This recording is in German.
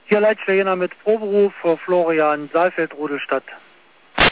Hier Leitstelle mit Proberuf für Florian Saalfeld, Rudelstadt.